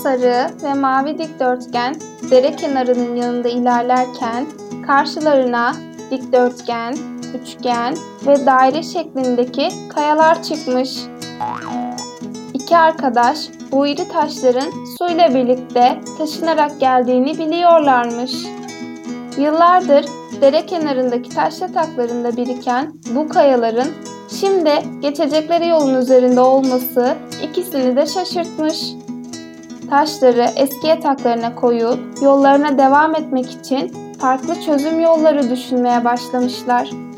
sarı ve mavi dikdörtgen dere kenarının yanında ilerlerken karşılarına dikdörtgen, üçgen ve daire şeklindeki kayalar çıkmış. İki arkadaş bu iri taşların suyla birlikte taşınarak geldiğini biliyorlarmış. Yıllardır dere kenarındaki taş yataklarında biriken bu kayaların şimdi geçecekleri yolun üzerinde olması ikisini de şaşırtmış. Taşları eski yataklarına koyup yollarına devam etmek için farklı çözüm yolları düşünmeye başlamışlar.